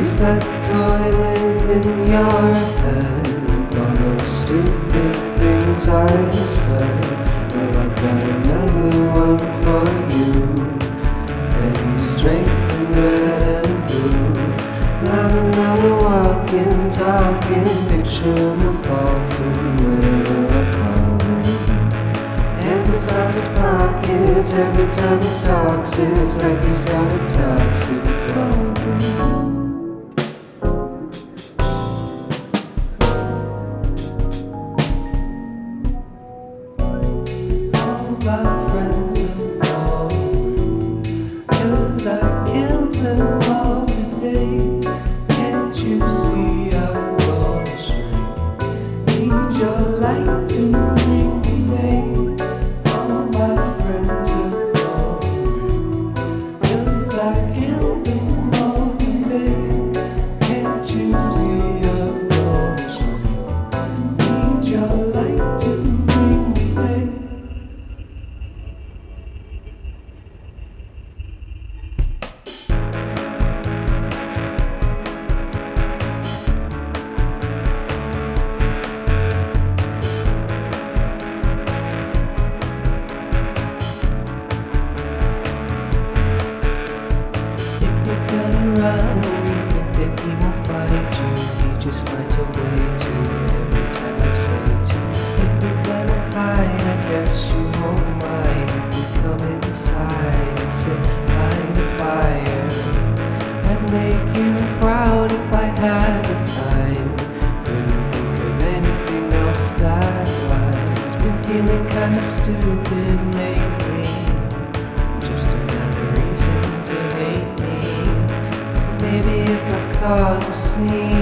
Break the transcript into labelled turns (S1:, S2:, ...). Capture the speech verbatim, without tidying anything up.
S1: Is that toilet in your head with all those stupid things I said? Well, I've got another one for you, and straight and red and blue. Not another walking, talking picture of my faults and whatever I call it. Hands inside his pockets every time he talks. It's like he's got a toxic problem. My friends are all away, 'cause I killed them all today. Can't you see I'm gone astray? Need your light to bring me day. All my friends are gone away, 'cause I killed them all today. Can't you see I'm gone astray? Need your light to bring me day. Run and you think that he won't fight you, he just finds a way to. Every time I say to, if you're gonna hide, I guess you won't mind if we come inside and sit by the fire. I'd make you proud if I had the time. Couldn't think of anything else that was. Been feeling kinda stupid lately, just another reason to hate me. Maybe if I cause a scene,